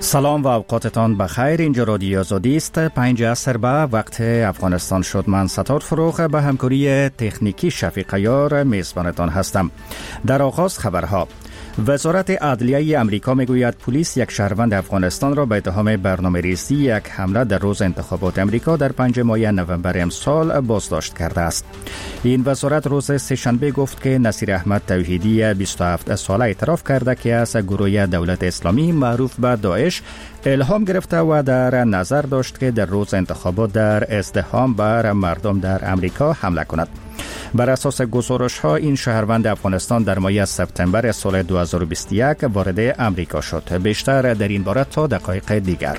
سلام و اوقاتتان بخیر. اینجا رادیو آزادی است. 5 عصر به وقت افغانستان شد. من ستار فروغ به همکاری تکنیکی شفیق عیار میزبانتان هستم. در آغاز خبرها. وزارت عدلیه امریکا میگوید پلیس یک شهروند افغانستان را به اتهام برنامه‌ریزی یک حمله در روز انتخابات امریکا در 5 ماه نوامبر امسال بازداشت کرده است. این وزارت روز سه‌شنبه گفت که نصیر احمد توحیدی 27 ساله اعتراف کرده که از گروه دولت اسلامی معروف به داعش الهام گرفته و در نظر داشت که در روز انتخابات در ازدحام بر مردم در امریکا حمله کند. بر اساس گزارش ها این شهروند افغانستان در ماه سپتامبر سال 2021 وارد امریکا شد. بیشتر در این باره تا دقایق دیگر.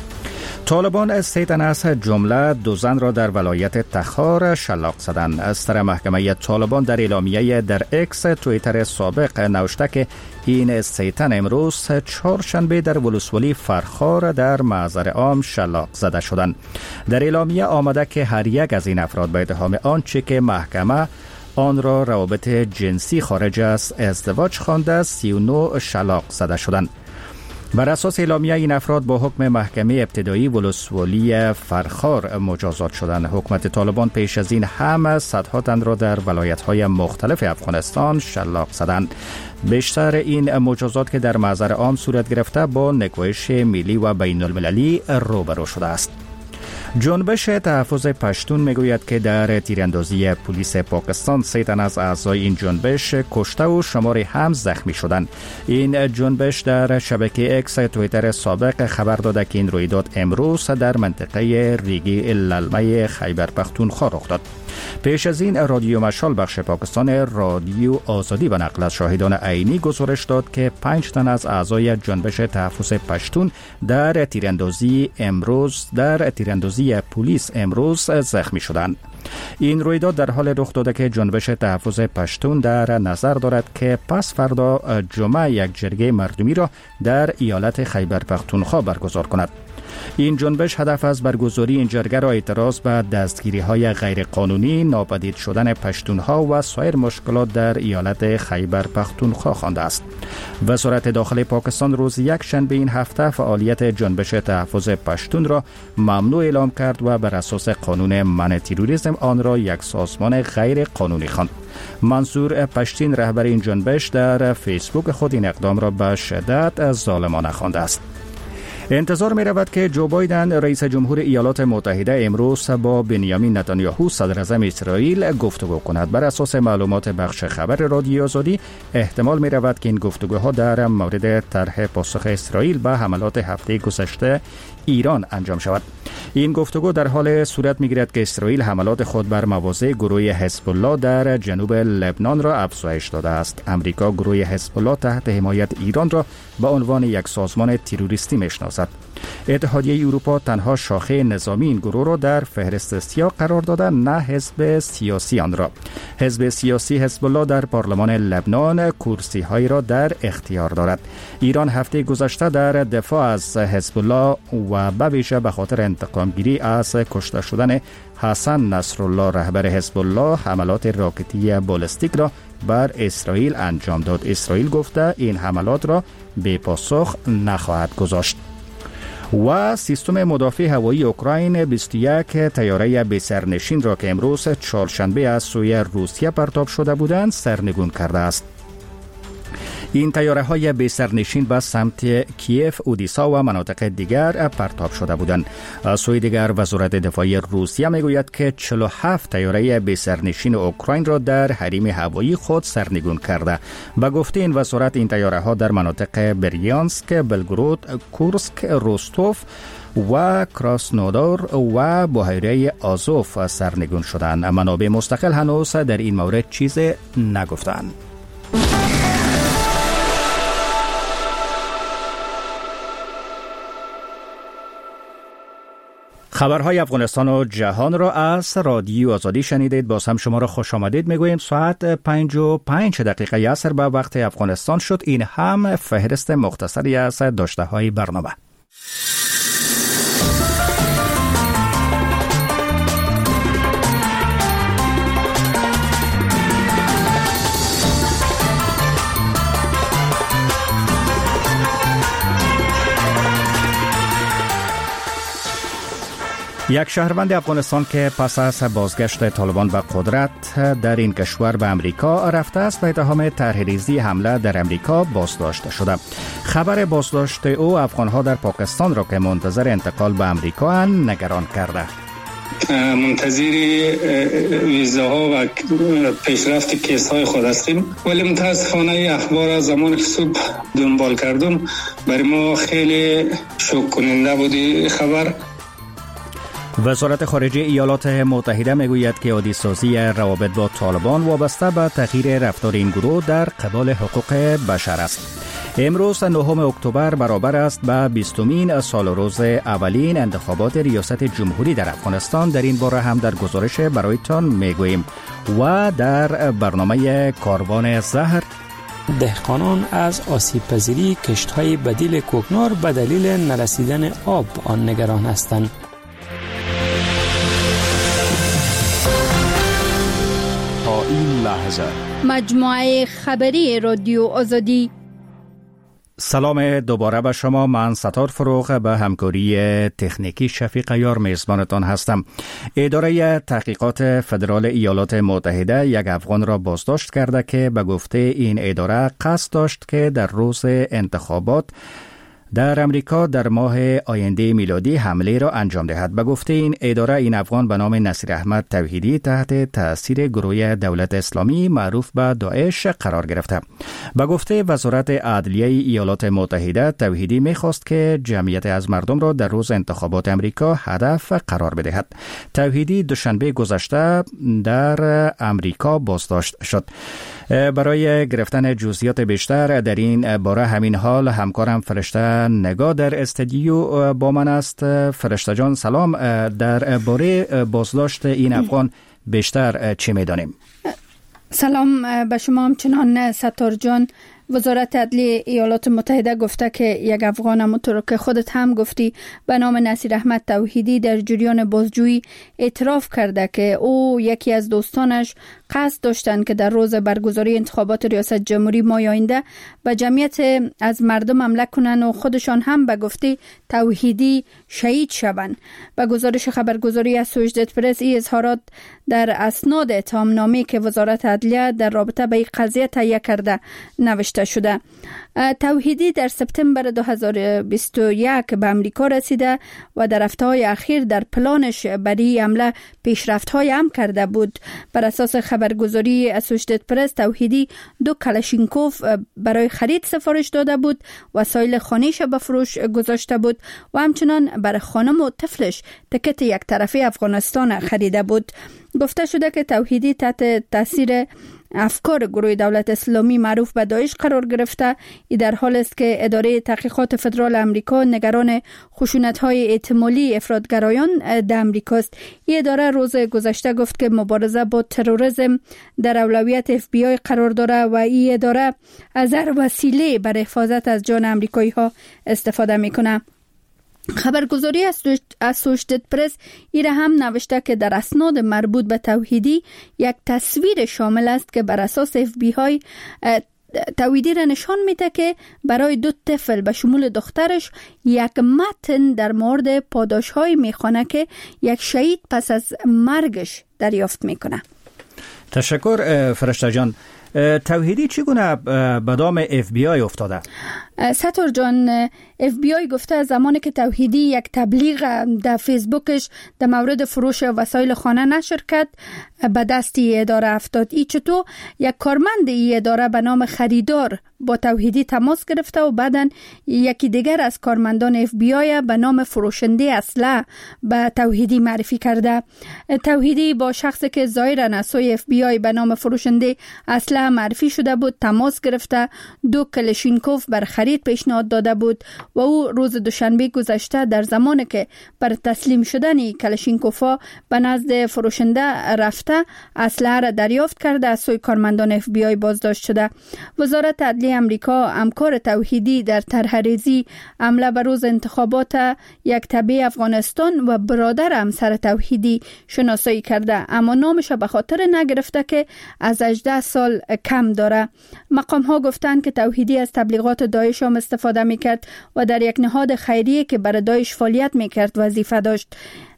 طالبان 3 تن از جمله 2 زن را در ولایت تخار شلاق زدند. از طرف محکمه طالبان در اعلامیه در اکس توییتر سابق نوشته که این 3 تن امروز چهارشنبه در ولسوالی فرخار در محضر عام شلاق زده شدند. در اعلامیه آمده که هر یک از این افراد به اتهام آنچه که محکمه آن را روابط جنسی خارج از ازدواج خوانده 39 شلاق زده شدند. بر اساس اعلامیه این افراد با حکم محکمه ابتدایی ولسوالی فرخار مجازات شدند. حکومت طالبان پیش از این هم صدها تن را در ولایت‌های مختلف افغانستان شلاق زدند. بیشتر این مجازات که در محضر عام صورت گرفته با نگوش ملی و بین المللی روبرو شده است. جنبش تحفظ پشتون میگوید که در تیراندازی پلیس پاکستان 3 تن از اعضای این جنبش کشته و شماری هم زخمی شدند. این جنبش در شبکه اکس توییتر سابق خبر داده که این رویداد امروز در منطقه ریگی للمه خیبر پختونخوا رخ داد. پیش از این رادیو مشال بخش پاکستان رادیو آزادی به نقل از شاهدان عینی گزارش داد که 5 تن از اعضای جنبش تحفظ پشتون در تیراندازی پلیس امروز زخمی شدند. این رویداد در حال رخ داده که جنبش تحفظ پشتون در نظر دارد که پس فردا جمعه یک جرگه مردمی را در ایالت خیبر پختونخوا برگزار کند. این جنبش هدف از برگزاری این جرگه را اعتراض به دستگیری‌های غیرقانونی، ناپدید شدن پشتونها و سایر مشکلات در ایالت خیبر پختونخوا خوانده است. وزارت داخلی پاکستان روز یک شنبه این هفته فعالیت جنبش تحفظ پشتون را ممنوع اعلام کرد و بر اساس قانون منع تروریسم آن را یک سازمان غیر قانونی خواند. منصور پشتین رهبر این جنبش در فیسبوک خود این اقدام را به شدت ظالمانه خوانده است. انتظار می رود که جو بایدن رئیس جمهور ایالات متحده امروز با بنیامین نتانیاهو صدر اعظم اسرائیل گفتگو کند. بر اساس معلومات بخش خبر رادیو آزادی احتمال می رود که این گفتگوها در مورد طرح پاسخ اسرائیل به حملات هفته گذشته ایران انجام شود. این گفتگو در حال صورت می گیرد که اسرائیل حملات خود بر مواضع گروه حزب الله در جنوب لبنان را افزایش داده است. امریکا گروه حزب الله تحت حمایت ایران را به عنوان یک سازمان تروریستی میشناسد. اتحادیه اروپا تنها شاخه نظامی این گروه را در فهرست سیاه قرار داده، نه حزب سیاسی آن را. حزب سیاسی حزب الله در پارلمان لبنان کرسی های را در اختیار دارد. ایران هفته گذشته در دفاع از حزب الله و به ویژه به خاطر انتقام گیری از کشته شدن حسن نصرالله رهبر حزب الله حملات راکتی بالستیک را بر اسرائیل انجام داد. اسرائیل گفته این حملات را بی پاسخ نخواهد گذاشت. و سیستم مدافع هوایی اوکراین 21 طیاره بی سرنشین را که امروز چهارشنبه از سوی روسیه پرتاب شده بودند سرنگون کرده است. این طیاره های بی سرنشین به سمت کیف، اودیسا و مناطق دیگر پرتاب شده بودند. از سوی دیگر وزارت دفاعی روسیه میگوید که 47 طیاره بی سرنشین اوکراین را در حریم هوایی خود سرنگون کرده. به گفته این وزارت این طیاره ها در مناطق بریانسک، بلگرود، کورسک، روستوف و کراسنودار و بحیره آزوف سرنگون شدند. منابع مستقل هنوز در این مورد چیز نگفتند. خبرهای افغانستان و جهان را از رادیو آزادی شنیدید. باز هم شما را خوش آمدید میگوییم. ساعت 5:05 عصر به وقت افغانستان شد. این هم فهرست مختصری از داشته های برنامه. یک شهروند افغانستان که پس از بازگشت طالبان به قدرت در این کشور به امریکا رفته است به اتهام طرح‌ریزی حمله در امریکا بازداشت شده. خبر بازداشت او افغان‌ها در پاکستان را که منتظر انتقال به امریکا نگران کرده. منتظر ویزاها و پیشرفت کیس‌های خود هستیم، ولی متاسفانه اخبار از زمان که صبح دنبال کردم برای ما خیلی شوک کننده بود خبر. وزارت خارجه ایالات متحده میگوید که عادی‌سازی روابط با طالبان وابسته به تغییر رفتار این گروه در قبال حقوق بشر است. امروز 9 اکتبر برابر است به 20مین سال روز اولین انتخابات ریاست جمهوری در افغانستان. در این باره هم در گزارش برایتان میگوییم و در برنامه کاروان زهر دهقانان از آسیب پذیری کشت‌های بدیل کوکنار به دلیل نرسیدن آب آن نگران هستند. تا این لحظه مجموعه خبری رادیو آزادی. سلام دوباره به شما. من ستار فروغ به همکاری تکنیکی شفیق یار میزبانتان هستم. اداره تحقیقات فدرال ایالات متحده یک افغان را بازداشت کرده که به گفته این اداره قصد داشت که در روز انتخابات در امریکا در ماه آینده میلادی حمله را انجام دهد. به گفته این اداره این افغان به نام نصیر احمد توحیدی تحت تأثیر گروه دولت اسلامی معروف به داعش قرار گرفته. به گفته وزارت عدلیه ایالات متحده توحیدی می‌خواست که جمعیت از مردم را در روز انتخابات امریکا هدف قرار بدهد. توحیدی دوشنبه گذشته در امریکا بازداشت شد. برای گرفتن جزئیات بیشتر در این باره همین حال همکارم فرشته نگاه در استودیو با من است. فرشته جان سلام. در باره بازداشت این افغان بیشتر چی می‌دانیم؟ سلام به شما همچنان ستار جان. وزارت عدلیه ایالات متحده گفته که یک افغان همونطور که خودت هم گفتی به نام نصیر احمد توحیدی در جریان بازجویی اعتراف کرده که او یکی از دوستانش قصد داشتند که در روز برگزاری انتخابات ریاست جمهوری ماه آینده به جمعیت از مردم حمله کنند و خودشان هم به گفته توحیدی شهید شوند. به گزارش خبرگزاری اسوشییتد پرس این اظهارات در اسناد اتهامنامه‌ای که وزارت عدلیه در رابطه با این قضیه تهیه کرده نوشته شده. توحیدی در سپتامبر 2021 به امریکا رسیده و در هفته‌های اخیر در پلانش برای حمله پیشرفت‌های هم کرده بود. بر اساس خبرگزاری اسوشییتد پرس توحیدی 2 کلاشینکوف برای خرید سفارش داده بود، وسایل خانه‌اش به فروش گذاشته بود و همچنان برای خانم و طفلش تکت یک طرفه افغانستان خریده بود. گفته شده که توحیدی تحت تاثیر افکار گروه دولت اسلامی معروف به داعش قرار گرفته. این در حال است که اداره تحقیقات فدرال امریکا نگران خشونت‌های احتمالی افراطگرایان در امریکا است. این اداره روز گذشته گفت که مبارزه با تروریسم در اولویت FBI قرار داره و این اداره از هر وسیله برای حفاظت از جان امریکایی‌ها استفاده می‌کنه. خبرگزاری اسوشییتد پرس ایره هم نوشته که در اسناد مربوط به توحیدی یک تصویر شامل است که بر اساس FBI توحیدی را نشان میده که برای 2 طفل به شمول دخترش یک متن در مورد پاداش‌های میخوانه که یک شهید پس از مرگش دریافت میکنه. تشکر فرشته جان. توحیدی چگونه به دام FBI افتاده؟ ستار جان، FBI گفته زمانی که توحیدی یک تبلیغ در فیسبوکش در مورد فروش وسایل خانه نشر کرد به دست این اداره افتاد. ای چطور یک کارمند این اداره به نام خریدار با توحیدی تماس گرفته و بعداً یکی دیگر از کارمندان FBI به نام فروشنده اسلحه به توحیدی معرفی کرده. توحیدی با شخصی که ظاهراً از سوی FBI به نام فروشنده اسلحه معرفی شده بود تماس گرفته 2 کلاشینکوف بر خرید پیشنهاد داده بود و او روز دوشنبه گذشته در زمانی که بر تسلیم شدن کلاشینکوفا به نزد فروشنده رفته اسلحه را دریافت کرده از سوی کارمندان FBI بازداشت شده. وزارت عدلیه امریکا همکار توحیدی در طرح‌ریزی حمله بر روز انتخابات یک تبع افغانستان و برادر همسر توحیدی شناسایی کرده، اما نامش به خاطر نگرفته که از 18 سال کم داره. مقام ها گفتند که توحیدی از تبلیغات داعش هم استفاده میکرد و در یک نهاد خیریه که برای داعش فعالیت میکرد وظیفه داشت.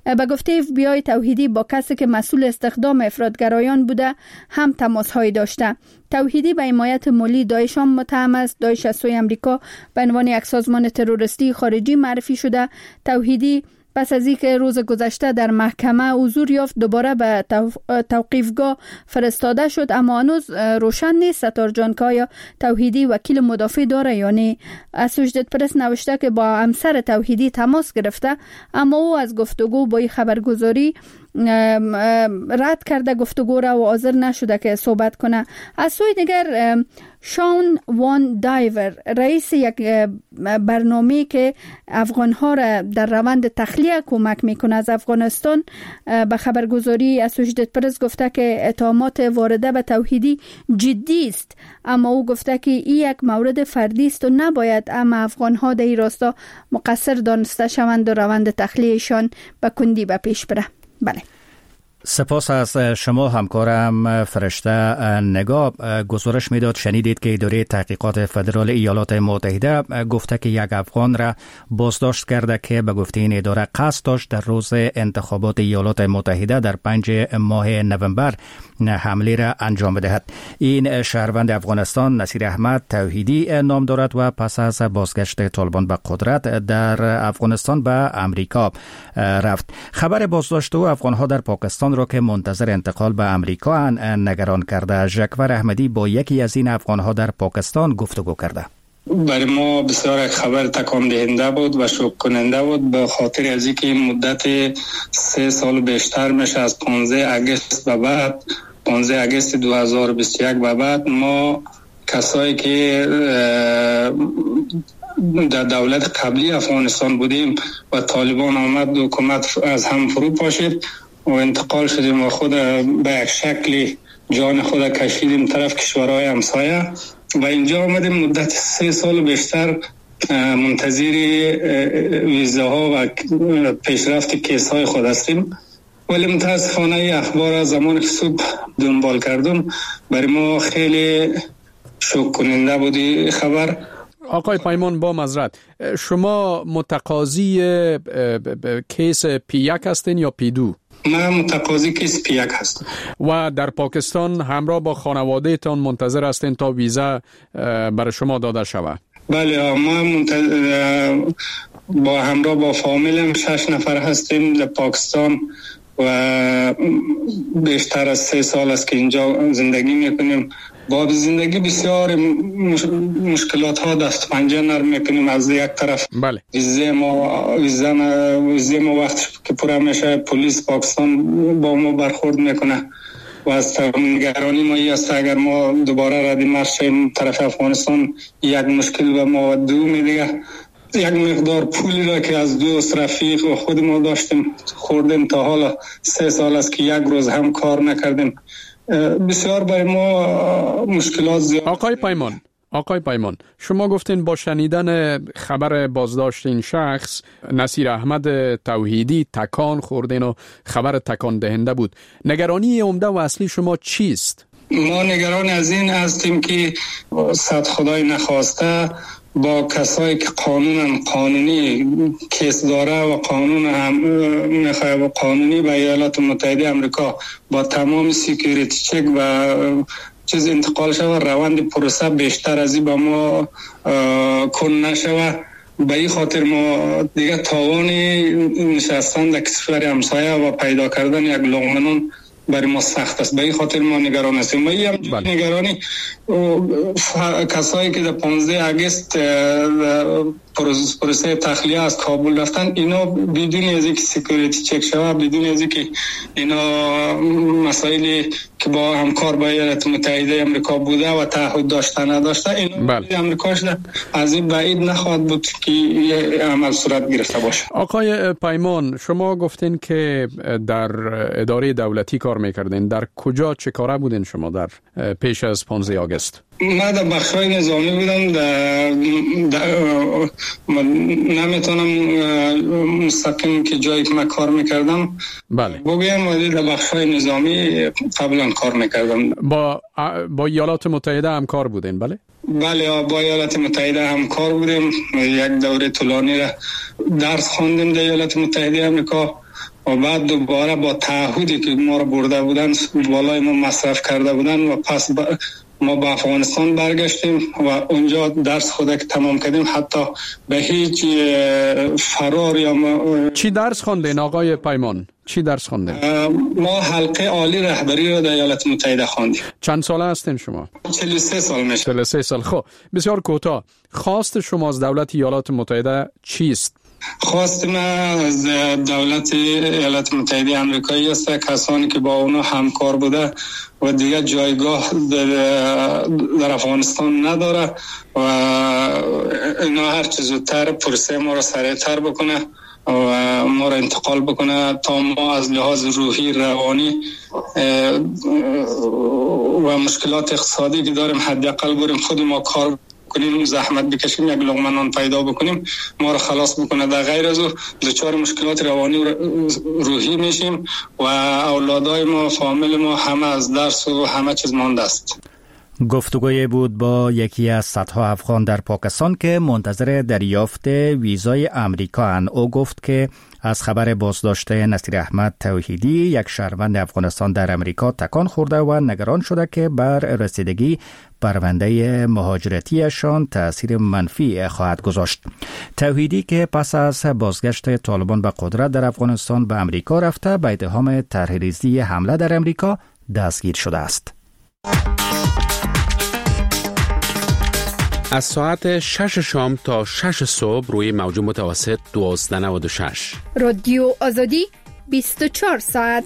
به گفته FBI توحیدی با کسی که مسئول استخدام افراطگرایان بوده هم تماس‌های داشته. توحیدی به حمایت مالی داعش هم متهم است. داعش از سوی امریکا به عنوان یک سازمان تروریستی خارجی معرفی شده. توحیدی پس از اینکه روز گذشته در محکمه حضور یافت دوباره به توقیفگاه فرستاده شد، اما هنوز روشن نیست ستار جان که آیا توحیدی وکیل مدافع داره یا نه. اسوشیتد پرس نوشته که با همسر توحیدی تماس گرفته، اما او از گفتگو با این خبرگزاری رد کرده گفتگو را و حاضر نشده که صحبت کنه. از سوی دیگر شان وان دایور، رئیس یک برنامه که افغانها را در روند تخلیه کمک میکنه از افغانستان، به خبرگزاری اسوشیتد پرس گفته که اتهامات وارده به توحیدی جدی است، اما او گفته که این یک مورد فردی است و نباید اما افغانها در این راستا مقصر دانسته شوند و روند تخلیهشان به کندی به پیش بره. بله. سپاس از شما همکارم فرشته نگاه. گزارش میداد شنیدید که اداره تحقیقات فدرال ایالات متحده گفته که یک افغان را بازداشت کرده که به گفته این اداره قصد داشت در روز انتخابات ایالات متحده در 5 ماه نوامبر حمله را انجام بدهد. این شهروند افغانستان نصیر احمد توحیدی نام دارد و پس از بازگشت طالبان به قدرت در افغانستان به امریکا رفت. خبر بازداشت او افغانها در پاکستان را که منتظر انتقال به امریکا نگران کرده. ژکور احمدی با یکی از این افغانها در پاکستان گفتگو کرده. برای ما بسیار یک خبر تکان دهنده بود و شوک کننده بود، به خاطر از اینکه مدت 3 سال بیشتر میشه، از 15 اگست به بعد، 15 اگست 2021 به بعد، ما کسایی که در دولت قبلی افغانستان بودیم و طالبان آمد و حکومت از هم فرو پاشید و انتقال شدیم و خود به یک شکلی جان خود کشیدیم طرف کشورهای همسایه و اینجا آمدیم. مدت 3 سال بیشتر منتظر ویزاها و پیشرفت کیس های خود هستیم، ولی متاسفانه اخبار از زمان که صبح دنبال کردم برای ما خیلی شوک کننده بودی خبر. آقای پیمان، با معذرت، شما متقاضی کیس P1 هستین یا P2؟ من متقاضی کیس P1 هستم. و در پاکستان همراه با خانواده تان منتظر هستین تا ویزا برای شما داده شود؟ بله، ما با همراه با فامیلم 6 نفر هستیم در پاکستان و بیشتر از 3 سال است که اینجا زندگی میکنیم. با زندگی بسیار مشکلات ها دست پنجه نرم میکنیم. از یک طرف بله. ویزه ما وقت که پورا میشه پلیس پاکستان با ما برخورد میکنه و از نگرانی ما این است اگر ما دوباره ردی مرز شیم طرف افغانستان یک مشکل به ما و دومی دیگه یک مقدار پولی را که از دوست رفیق و خود ما داشتیم خوردیم تا حالا 3 سال است که یک روز هم کار نکردیم. بسیار برای ما مشکلات زیاد. آقای پیمان، شما گفتین با شنیدن خبر بازداشت این شخص نصیر احمد توحیدی تکان خوردین و خبر تکان دهنده بود. نگرانی عمده و اصلی شما چیست؟ ما نگران از این هستیم که صد خدای نخواسته با کسایی که قانونی کیس داره و قانون هم میخواه و قانونی به ایالات متحده امریکا با تمام سیکیوریتی چک و چیز انتقال شود، روند پروسه بیشتر از این با ما کن نشود. به این خاطر ما دیگه توانی نشستن در کشور همسایه و پیدا کردن یک لقمه نان برای ما سخت است. به این خاطر ما نگران هستیم. ما هم نگرانی کسایی که در 15 اگست پروسه تخلیه از کابل رفتن، اینا بدون از اینکه سکیوریتی چک شود، بدون از اینکه اینا مسائلی که با همکار با ایالات متحده امریکا بوده و تعهد داشته نداشته، اینا امریکاش از این بعید نخواهد بود که عمل صورت گرفته باشه. آقای پیمان، شما گفتین که در اداره دولتی کار میکردین. در کجا چه کاره بودین شما در پیش از 15 آگست؟ من در بخشای نظامی بودم. نمیتونم مستقیم که جایی که من کار میکردم بله بگویم، ولی در بخشای نظامی قبلا کار میکردم. با ایالات متحده هم کار بودین؟ بله با ایالات متحده هم کار بودیم. یک دوره طولانی را درس خواندیم در ایالات متحده امریکا و بعد دوباره با تعهدی که ما را برده بودن بالای ما مصرف کرده بودن و پس ما به افغانستان برگشتیم و اونجا درس خود که تمام کردیم. حتی به هیچ فرار یا چی درس خواندین آقای پیمان؟ چی درس خواندین؟ ما حلقه عالی رهبری را در ایالات متحده خواندیم. چند ساله هستین شما؟ 43 سال میشه. 43 سال. خب بسیار کوتاه، خواست شما از دولت ایالات متحده چیست؟ خواست من از دولت ایالات متحده آمریکایی است کسانی که با اونا همکار بوده و دیگه جایگاه در افغانستان نداره و اینا هر چه زودتر پروسه ما را سریعتر بکنه و ما را انتقال بکنه تا ما از لحاظ روحی روانی و مشکلات اقتصادی که داریم حداقل بریم خود ما کار کنیم، زحمت بکشیم، یک لقمه نان پیدا بکنیم، ما رو خلاص بکنه. در غیر از او دچار مشکلات روانی و روحی میشیم و اولادای ما، فامیل ما همه از درس و همه چیز مانده است. گفتگوی بود با یکی از صدها افغان در پاکستان که منتظر دریافت ویزای امریکا اند. او گفت که از خبر بازداشت نصیر احمد توحیدی، یک شهروند افغانستان در امریکا، تکان خورده و نگران شده که بر رسیدگی پرونده مهاجرتیشان تأثیر منفی خواهد گذاشت. توحیدی که پس از بازگشت طالبان به قدرت در افغانستان به امریکا رفته، به اتهام طرحریزی حمله در امریکا دستگیر شده است. از ساعت 6 شام تا 6 صبح روی موج متوسط 1296 رادیو آزادی 24 ساعت.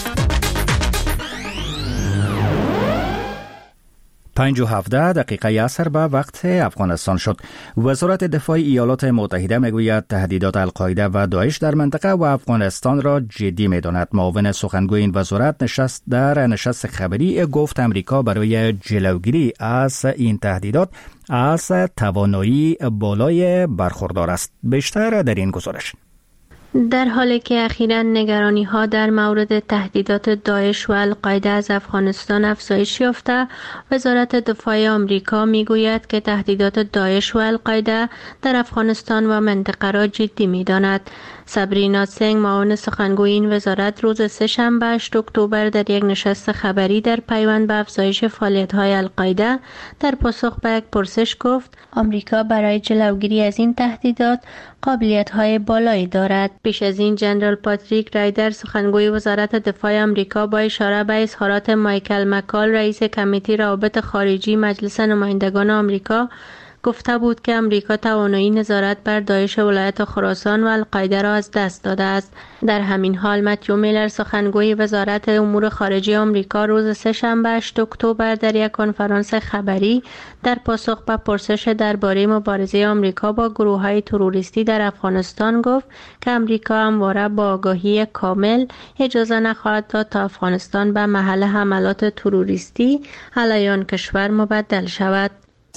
5:17 عصر به وقت افغانستان شد. وزارت دفاع ایالات متحده میگوید تهدیدات القاعده و داعش در منطقه و افغانستان را جدی می‌داند. معاون سخنگوی این وزارت نشست خبری گفت امریکا برای جلوگیری از این تهدیدات از توانایی بالای برخوردار است. بیشتر در این گزارش. در حالی که اخیراً نگرانی‌ها در مورد تهدیدات داعش و القاعده از افغانستان افزایش یافته، وزارت دفاع آمریکا میگوید که تهدیدات داعش و القاعده در افغانستان و منطقه را جدی می‌داند. سابرینا سنگ، معاون سخنگوی این وزارت، روز سه‌شنبه 8 اکتبر در یک نشست خبری در پیوند به افزایش فعالیت‌های القاعده در پاسخ به یک پرسش گفت آمریکا برای جلوگیری از این تهدیدات قابلیت‌های بالایی دارد. پیش از این جنرال پاتریک رایدر، سخنگوی وزارت دفاع آمریکا، با اشاره به اظهارات مایکل مکال، رئیس کمیته روابط خارجی مجلس نمایندگان آمریکا، گفته بود که امریکا توانایی نظارت بر داعش ولایت خراسان و القاعده را از دست داده است. در همین حال متیو میلر، سخنگوی وزارت امور خارجه آمریکا، روز سه‌شنبه 8 اکتبر در یک کنفرانس خبری در پاسخ به پرسش درباره مبارزه آمریکا با گروه‌های تروریستی در افغانستان گفت که امریکا همواره با آگاهی کامل اجازه نخواهد داد تا افغانستان به محل حملات تروریستی علیه آن کشور مبدل شود.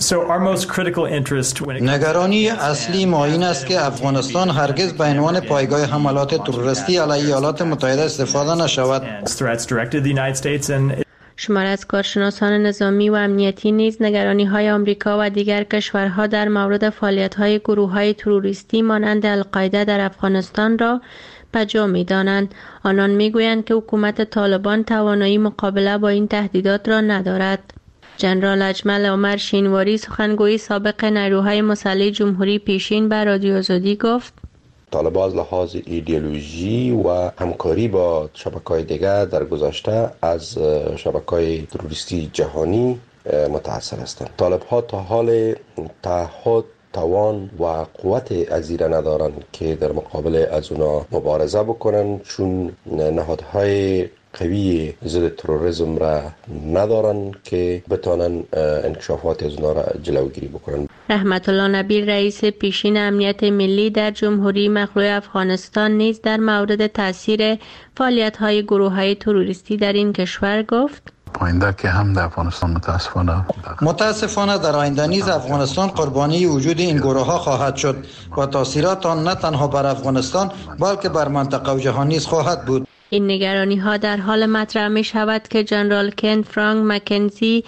نگرانی اصلی ما این است که افغانستان هرگز به عنوان پایگاه حملات تروریستی علیه ایالات متحده استفاده نشود. شمار از کارشناسان نظامی و امنیتی نیز نگرانی‌های آمریکا و دیگر کشورها در مورد فعالیت‌های گروه‌های تروریستی مانند القاعده در افغانستان را بجا می‌دانند. آنان می‌گویند که حکومت طالبان توانایی مقابله با این تهدیدات را ندارد. جنرال اجمل عمر شینواری، سخنگوی سابق نیروهای مسلح جمهوری پیشین، به رادیو آزادی گفت طالبان از لحاظ ایدئولوژی و همکاری با شبکه‌های دیگر در گذشته از شبکه‌های تروریستی جهانی متأثر هستند. طالب‌ها تا حال تعهد، توان و قوت ازیره ندارند که در مقابل از اونا مبارزه بکنن، چون نهادهای قوی ضد تروریسم را ندارن که بتانن انکشافات از اونا را جلوگیری بکنن. رحمت الله نبیل، رئیس پیشین امنیت ملی در جمهوری مخلوع افغانستان، نیز در مورد تاثیر فعالیت‌های گروه‌های تروریستی در این کشور گفت آینده که هم در افغانستان متاسفانه در آینده نیز افغانستان قربانی وجود این گروه‌ها خواهد شد و تاثیرات آن نه تنها بر افغانستان بلکه بر منطقه و جهان نیز خواهد بود. این نگرانی‌ها در حال مطرح می شود که جنرال کن فرانک مکنزی،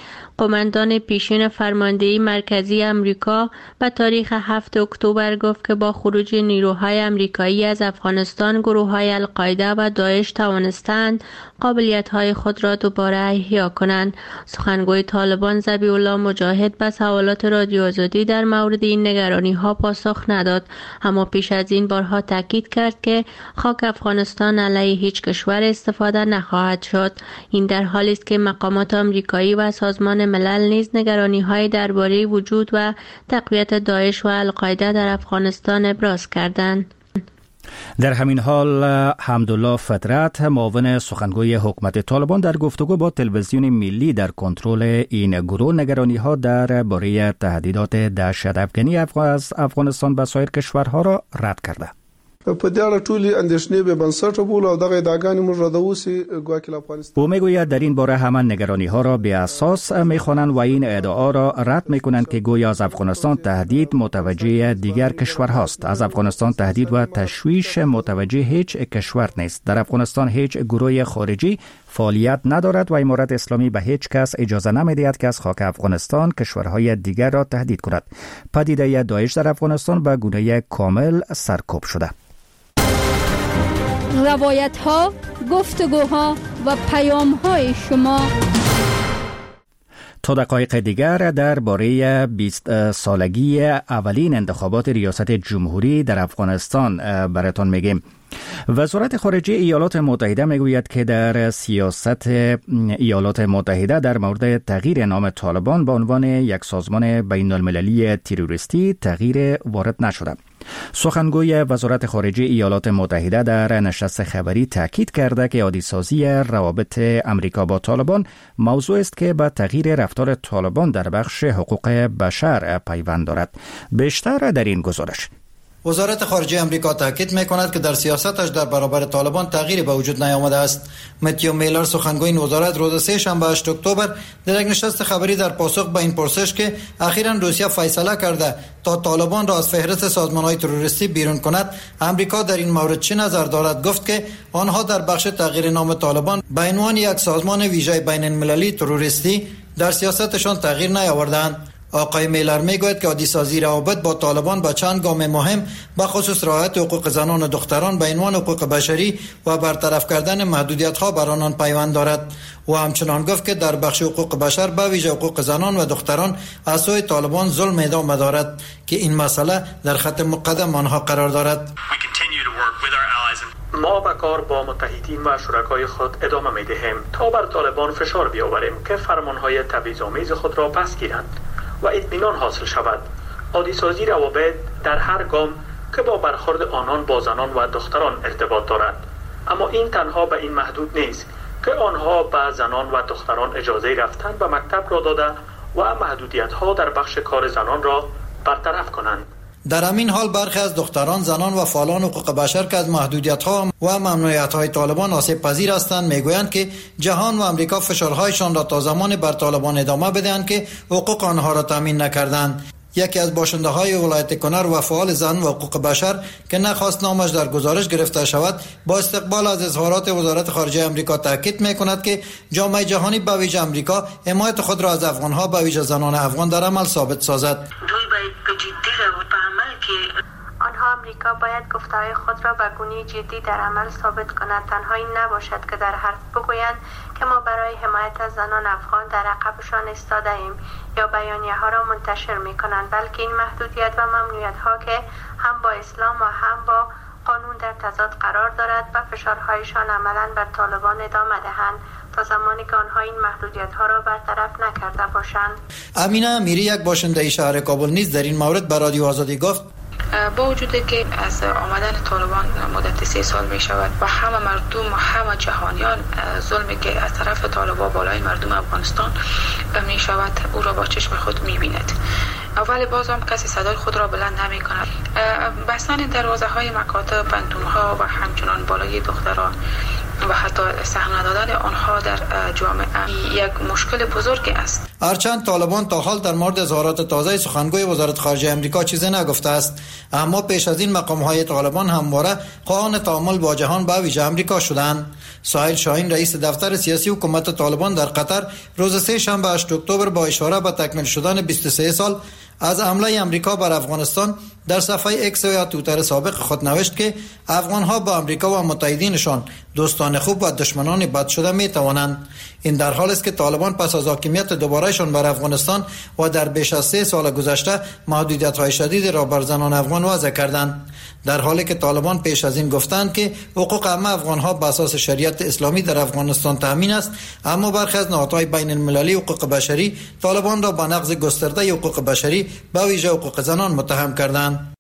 قماندان پیشین فرماندهی مرکزی امریکا به تاریخ 7 اکتبر گفت که با خروج نیروهای امریکایی از افغانستان گروه‌های القاعده و داعش توانستند قابلیت‌های خود را دوباره احیا کنند. سخنگوی طالبان ذبیح الله مجاهد به سوالات رادیو آزادی در مورد این نگرانی‌ها پاسخ نداد، اما پیش از این بارها تاکید کرد که خاک افغانستان علیه هیچ کشور استفاده نخواهد شد. این در حالی است که مقامات آمریکایی و سازمان ملل نیز نگرانی‌های درباره وجود و تقویت داعش و القاعده در افغانستان ابراز کردند. در همین حال حمدالله فطرت معاون سخنگوی حکومت طالبان در گفتگو با تلویزیون ملی در کنترل این گروه نگرانی‌ها درباره تهدیدات دهشت افغانی از افغانستان به سایر کشورها را رد کرده. په دې اړه ټولې اندېښنې به بنسټه بولو او دغه ادعاګانې موږ ردوسي ګواکې افغانستان. او میگوید در این باره همان نگرانی‌ها را بی اساس می‌خوانند و این ادعا را رد می‌کنند که گویا از افغانستان تهدید متوجه دیگر کشورهاست. از افغانستان تهدید و تشویش متوجه هیچ کشور نیست. در افغانستان هیچ گروه خارجی فعالیت ندارد و امارت اسلامی به هیچ کس اجازه نمی‌دهد که از خاک افغانستان کشورهای دیگر را تهدید کند. پدیده داعش در افغانستان به گونه کامل سرکوب شده. روایت ها، گفتگوها و پیام های شما. تا دقایق دیگر درباره 20 سالگی اولین انتخابات ریاست جمهوری در افغانستان براتون میگیم. وزارت خارجه ایالات متحده میگوید که در سیاست ایالات متحده در مورد تغییر نام طالبان به عنوان یک سازمان بین المللی تروریستی تغییر وارد نشده. سخنگوی وزارت خارجه ایالات متحده در نشست خبری تاکید کرده که عادی‌سازی روابط امریکا با طالبان موضوع است که به تغییر رفتار طالبان در بخش حقوق بشر پیوند دارد. بیشتر در این گزارش. وزارت خارجه امریکا تاکید می‌کند که در سیاستش در برابر طالبان تغییری به وجود نیامده است. متیو میلر سخنگوی این وزارت روز سه‌شنبه 8 اکتبر در یک نشست خبری در پاسخ به این پرسش که اخیراً روسیه فیصله کرده تا طالبان را از فهرست سازمان‌های تروریستی بیرون کند، امریکا در این مورد چه نظر دارد، گفت که آنها در بخش تغییر نام طالبان به عنوان یک سازمان ویژه بین‌المللی تروریستی در سیاستشان تغییر نیاوردند. آقای میلر میگوید که عادی‌سازی روابط با طالبان با چند گام مهم به خصوص رعایت حقوق زنان و دختران به عنوان حقوق بشری و برطرف کردن محدودیت‌ها بر آنان پیوند دارد. و همچنان گفت که در بخش حقوق بشر به ویژه حقوق زنان و دختران از سوی طالبان ظلم ادامه دارد که این مسئله در خط مقدم آنها قرار دارد. ما به کار با متحدین و شرکای خود ادامه می‌دهیم تا بر طالبان فشار بیاوریم که فرمان‌های تبعیض‌آمیز خود را پس گیرند و اطمینان حاصل شود. عادی‌سازی روابط در هر گام که با برخورد آنان با زنان و دختران ارتباط دارد، اما این تنها به این محدود نیست که آنها به زنان و دختران اجازه رفتن به مکتب را داده و محدودیت‌ها در بخش کار زنان را برطرف کنند. در همین حال برخی از دختران، زنان و فعالان حقوق بشر که از محدودیت‌ها و ممنوعیت‌های طالبان آسیب پذیر هستند میگویند که جهان و امریکا فشارهایشان را تا زمان بر طالبان ادامه بدهند که حقوق آنها را تامین نکردند. یکی از باشنده‌های ولایت کنر و فعال زن و حقوق بشر که نخواست نامش در گزارش گرفته شود، با استقبال از اظهارات وزارت خارجه امریکا تاکید می‌کند که جامعه جهانی به ویژه امریکا حمایت خود را از افغان‌ها به ویژه زنان افغان در عمل ثابت سازد. آنها امریکا باید گفته‌های خود را به گونه جدی در عمل ثابت کند. تنها این نباشد که در حرف بگویند که ما برای حمایت از زنان افغان در عقبشان ایستاده ایم یا بیانیه‌ها را منتشر می‌کنند، بلکه این محدودیت و ممنوعیت‌ها که هم با اسلام و هم با قانون در تضاد قرار دارد و فشارهایشان عملاً بر طالبان ادامه دهند تا زمانی که آنها این محدودیت‌ها را برطرف نکرده باشند. امینه امیری، یک باشنده شهر کابل نیز در این مورد به رادیو آزادی گفت با وجودی که از آمدن طالبان مدت 3 سال می شود و همه مردم و همه جهانیان ظلمی که از طرف طالبان بالای مردم افغانستان می شود او را با چشم خود می بیند، ولی باز هم کسی صدای خود را بلند نمی کند. بستن دروازه های مکاتب، پنتون ها و همچنان بالای دختران و حتی صحنه دادن آنها در جامعه یک مشکل بزرگی است. هرچند طالبان تا حال در مورد اظهارات تازه سخنگوی وزارت خارجه امریکا چیزی نگفته است، اما پیش از این مقام‌های طالبان همواره خواهان تعامل با جهان به ویژه امریکا شدند. سهیل شاهین رئیس دفتر سیاسی حکومت طالبان در قطر روز سه شنبه 8 اکتبر با اشاره به تکمیل شدن 23 سال از حمله امریکا بر افغانستان در صفحه ایکس یا توییتر سابق خود نوشت که افغان‌ها با امریکا و متحدینشان دوستان خوب و دشمنان بد شده می‌توانند. این در حالی است که طالبان پس از حاکمیت دوبارهشان بر افغانستان و در بیش از 3 سال گذشته محدودیت‌های شدید را بر زنان افغان وضع کردند، در حالی که طالبان پیش از این گفتند که حقوق همه افغان‌ها بر اساس شریعت اسلامی در افغانستان تامین است، اما برخی از نهادهای بین المللی حقوق بشری طالبان را به نقض گسترده حقوق بشری به ویژه حقوق زنان متهم کردند.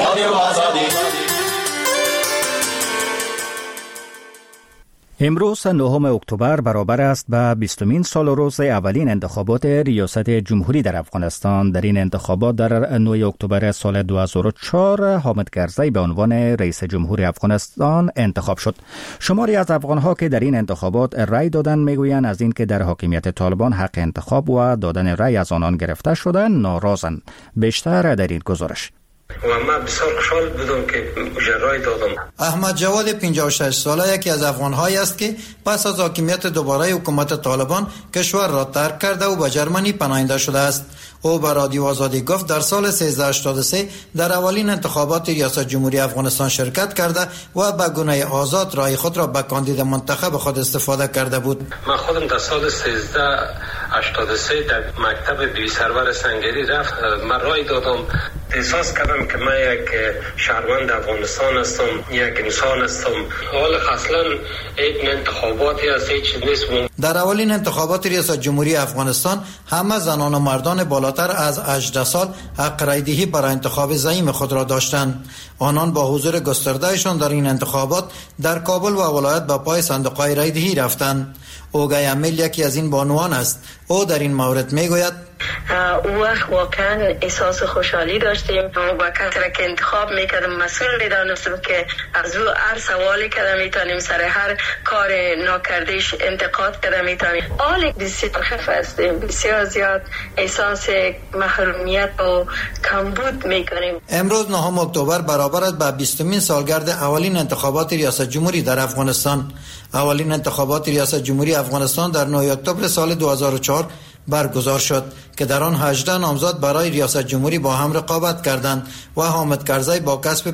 امروز 9 اکتبر برابر است به 20مین سال روز اولین انتخابات ریاست جمهوری در افغانستان. در این انتخابات در 9 اکتبر سال 2004 حامد کرزی به عنوان رئیس جمهور افغانستان انتخاب شد. شماری از افغانها که در این انتخابات رأی دادند میگویند از اینکه در حاکمیت طالبان حق انتخاب و دادن رأی از آنان گرفته شدند ناراضند. بیشتر در این گزارش. و من بسیار خوشحال بودم که رای دادم. احمد جواد 56 ساله یکی از افغان‌هایی است که پس از حاکمیت دوباره حکومت طالبان کشور را ترک کرده و به جرمنی پناهنده شده است. او به رادیو آزادی گفت در سال 1383 در اولین انتخابات ریاست جمهوری افغانستان شرکت کرده و به گونه آزاد رای خود را به کاندید منتخب خود استفاده کرده بود. من خودم در سال 1383 در مکتب بی سرور سنگری رفت، من رای دادم. احساس کردم که من یک شهروند افغانستان هستم، یک انسان هستم. حال اصلا این انتخاباتی از هیچ نیست. در اولین انتخابات ریاست جمهوری افغانستان همه زنان و مردان بالاتر از 18 سال حق رای دهی برای انتخاب زعیم خود را داشتند. آنان با حضور گستردهشان در این انتخابات در کابل و ولایت به پای صندوق‌های رای دهی رفتند. اوگای امیل یکی از این بانوان است. او در این مورد میگوید اون وقت واقعا احساس خوشحالی داشتیم. با کسی را که انتخاب میکردم مسئول میدانستم که از او هر سوالی که میتونیم سر هر کار ناکردهش انتقاد کرده میتونیم. حال بسیار خف هستیم، بسیار زیاد احساس محرومیت و کمبود میکنیم. امروز 9 اکتبر برابر است به 20مین سالگرد اولین انتخابات ریاست جمهوری در افغانستان. اولین انتخابات ریاست جمهوری افغانستان در 9 اکتبر سال 2004 برگزار شد که در آن 18 نامزد برای ریاست جمهوری با هم رقابت کردند و حامد کرزی با کسب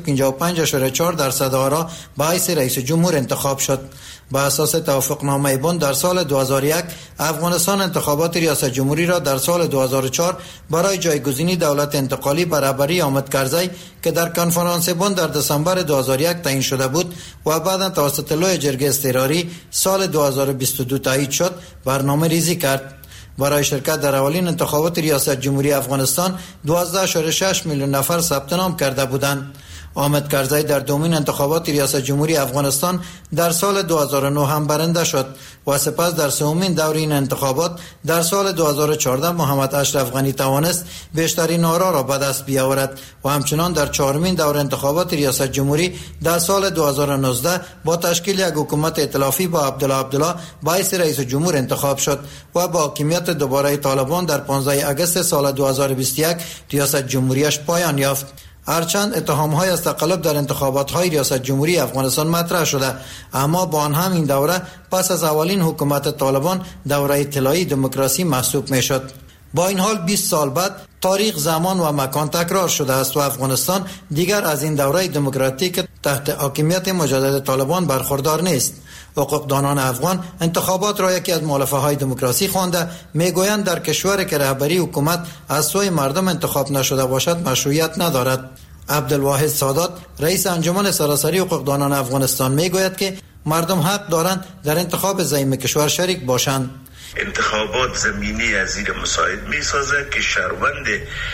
55.4% آرا به حیث رئیس جمهور انتخاب شد. با اساس توافقنامه بن در سال 2001 افغانستان انتخابات ریاست جمهوری را در سال 2004 برای جایگزینی دولت انتقالی بر رهبری حامد کرزی که در کنفرانس بن در دسامبر 2001 تعیین شده بود و بعد توسط لوی جرگه اضطراری سال 2022 تایید شد برنامه ریزی کرد. برای شرکت در اولین انتخابات ریاست جمهوری افغانستان 12.6 میلیون نفر ثبت نام کرده بودند. حامد کرزی در دومین انتخابات ریاست جمهوری افغانستان در سال 2009 هم برنده شد و سپس در سومین دور این انتخابات در سال 2014 محمد اشرف غنی توانست بیشترین آرا را به دست بیاورد و همچنان در چهارمین دور انتخابات ریاست جمهوری در سال 2019 با تشکیل یک حکومت ائتلافی با عبدالله باعث رئیس جمهور انتخاب شد و با حاکمیت دوباره طالبان در 15 اگست سال 2021 ریاست جمهوریش پایان یافت. هرچند اتهام‌های از تقلب در انتخابات‌های ریاست جمهوری افغانستان مطرح شده، اما با آن هم این دوره پس از اولین حکومت طالبان دوره طلایی دموکراسی محسوب می‌شد. با این حال 20 سال بعد تاریخ، زمان و مکان تکرار شده است و افغانستان دیگر از این دوره دموکراتیک تحت حاکمیت مجدد طالبان برخوردار نیست. حقوقدانان افغان انتخابات را یکی از مؤلفه‌های دموکراسی خوانده میگویند در کشوری که رهبری حکومت از سوی مردم انتخاب نشده باشد مشروعیت ندارد. عبدالواحد سادات رئیس انجمن سراسری حقوقدانان افغانستان میگوید که مردم حق دارند در انتخاب زعیم کشور شریک باشند. انتخابات زمینی از این مساعد می سازد که شهروند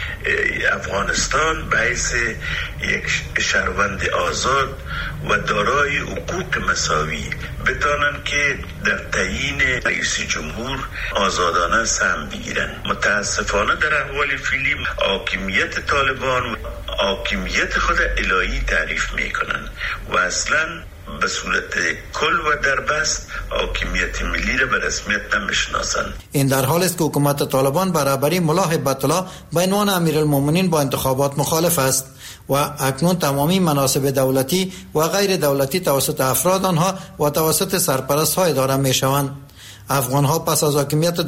افغانستان به حیث یک شهروند آزاد و دارای حقوق مساوی بتانند که در تعیین رئیس جمهور آزادانه سهم بگیرند. متاسفانه در احوال فعلی حاکمیت طالبان حاکمیت خود الهی تعریف می کنند و اصلا به صورت کل و در بست حاکمیت ملی را به رسمیت نمیشناسند. این در حالی است که حکومت طالبان برابری ملا هیبت الله به عنوان امیرالمومنین با انتخابات مخالف است و اکنون تمامی مناصب دولتی و غیر دولتی توسط افراد آنها و توسط سرپرست ها اداره می شوند. افغان ها پس از حاکمیت